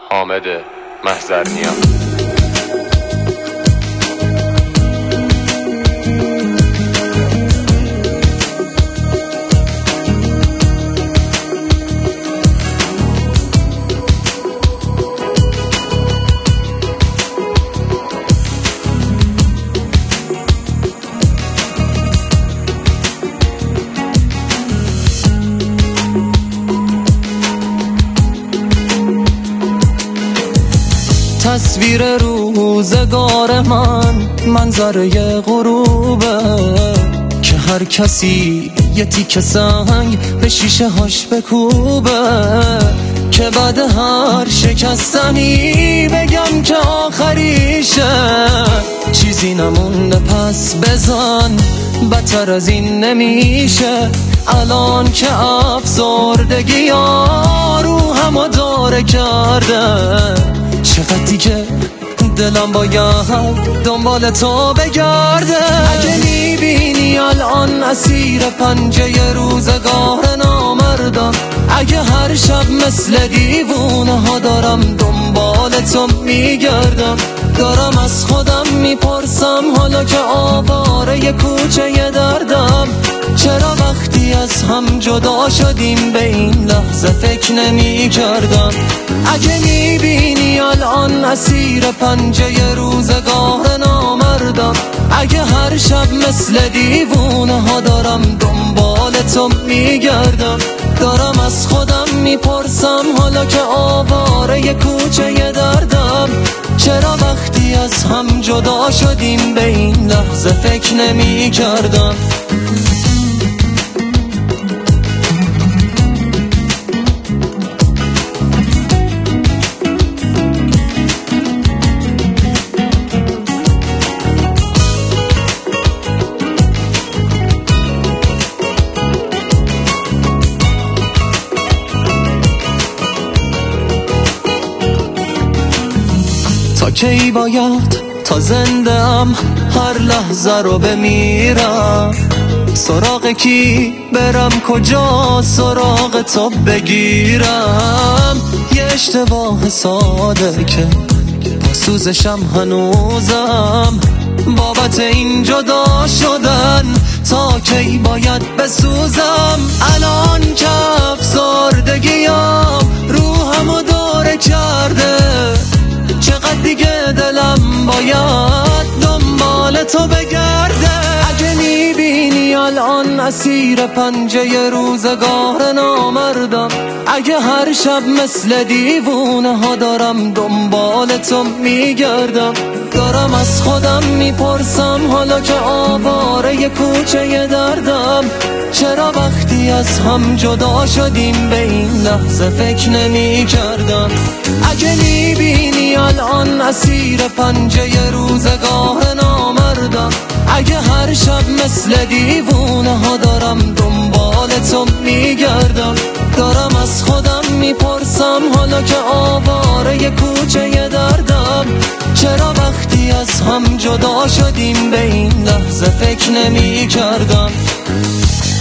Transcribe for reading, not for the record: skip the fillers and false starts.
حامد محضرنیا. تصویر روزگار من منظره غروبه که هر کسی یه تیکه سنگ به شیشه هاش بکوبه، که بعد هر شکستنی بگم که آخریشه، چیزی نمونده پس بزن بدتر از این نمیشه. الان که افسردگی ها روحمو داره کرده، چقدر دیگه دلم باید دنبال تو بگرده. اگه میبینی الان اسیر پنجه روزگار نامردم، اگه هر شب مثل دیوونه ها دارم دنبال تو میگردم، دارم از خودم میپرسم حالا که آواره کوچه دردم، چرا وقتی از هم جدا شدیم به این لحظه فکر نمی کردم. اگه میبینی الان اسیر پنجه روزگار نامردم، اگه هر شب مثل دیوونه ها دارم دنبال تو میگردم، دارم از خودم میپرسم حالا که آواره کوچه دردم، چرا وقتی از هم جدا شدیم به این لحظه فکر نمی کردم. تا کی باید تا زنده‌ام هر لحظه رو بمیرم؟ سراغ کی برم کجا سراغ تو بگیرم؟ یه اشتباه ساده که با سوزشم هنوزم، بابت این جدا شدن تا کی باید بسوزم؟ الان که افسردگیام روحمو داره کرده، چقدر دیگه دلم باید دنبال تو بگرده. اگه میبینی الان اسیر پنجه روزگار نامردم، اگه هر شب مثل دیوونه ها دارم دنبال تو میگردم، دارم از خودم میپرسم حالا که آواره کوچه دردم، چرا وقتی از هم جدا شدیم به این لحظه فکر نمی کردم. اگه میبینی الان اسیر پنجه روزگار نامردم، اگه هر شب مثل دیوونه ها دارم دنبال تو میگردم، دارم از خودم میپرسم حالا که آواره کوچه دردم، چرا وقتی از هم جدا شدیم به این لحظه فکر نمی کردم.